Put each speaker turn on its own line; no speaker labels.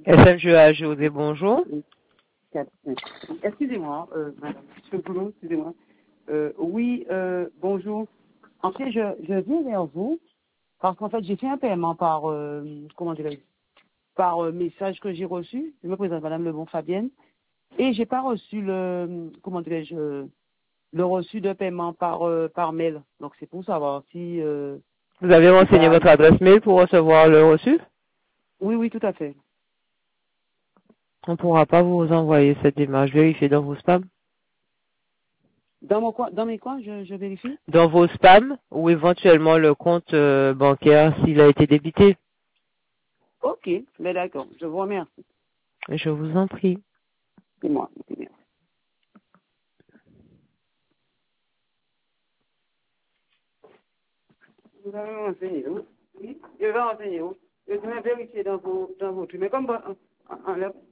SMGA José, bonjour.
Excusez-moi, madame, monsieur Boulot, excusez-moi. Oui, bonjour. En fait, je viens vers vous parce qu'en fait, j'ai fait un paiement par, comment dirais-je, par message que j'ai reçu. Je me présente, madame Lebon Fabienne. Et j'ai pas reçu comment dirais-je, le reçu de paiement par mail. Donc, c'est pour savoir si,
Vous avez renseigné votre adresse mail pour recevoir le reçu?
Oui, oui, tout à fait.
On ne pourra pas vous envoyer cette image. Vérifiez dans vos spams.
Dans mes coins, je vérifie.
Dans vos spams ou éventuellement le compte bancaire s'il a été débité.
Ok, mais d'accord, je vous remercie.
Je vous en prie.
C'est moi, c'est bien. Vous avez renseigné où? Oui, je vais renseigner où? Je vais vérifier dans vos trucs. Mais comme,